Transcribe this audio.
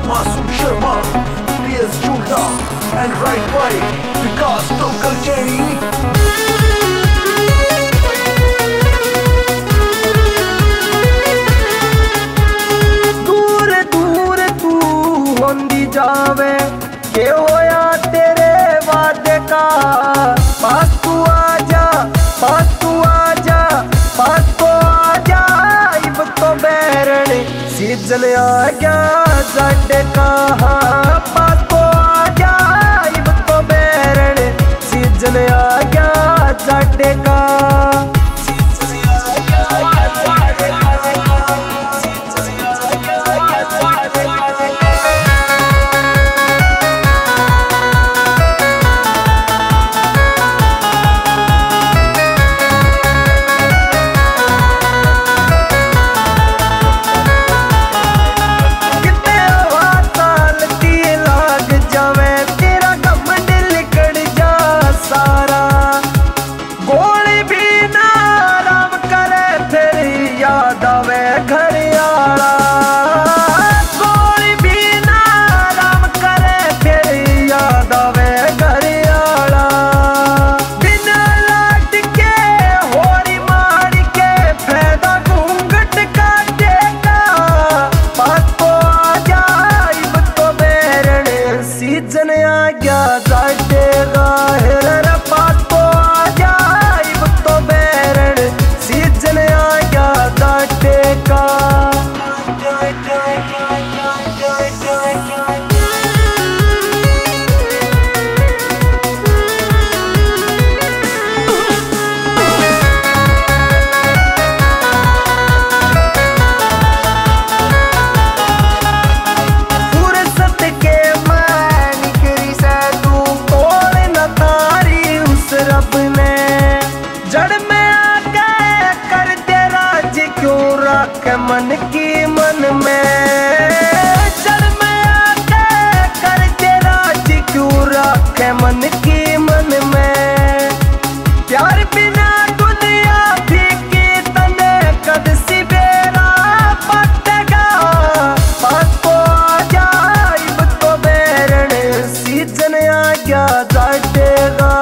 Masoom Sharma, Priya's Jhulda, and right by Vikas Kalcheri. जावे के होया तेरे वादे का, पास तू आजा, पास तू आजा, पास तो आजा, इब तो बैरण सीजन आ गया जाडे का, पास तो आजा, इब तो बैरण सीजन आ गया जाडे का। सीजन आ गया जाडेगा हेर पास तो आजा, इब तो बैरण सीजन आ गया जाडेगा। जड़ में आके कर दे राज क्यों रख मन की मन में, जड़ में आके कर दे राज क्यों रख मन की मन में। प्यार बिना दुनिया फीकी तने कद सी बेरा पटेगा, पास तो आजा, इब तो बैरण सीजन आ गया जाडेगा।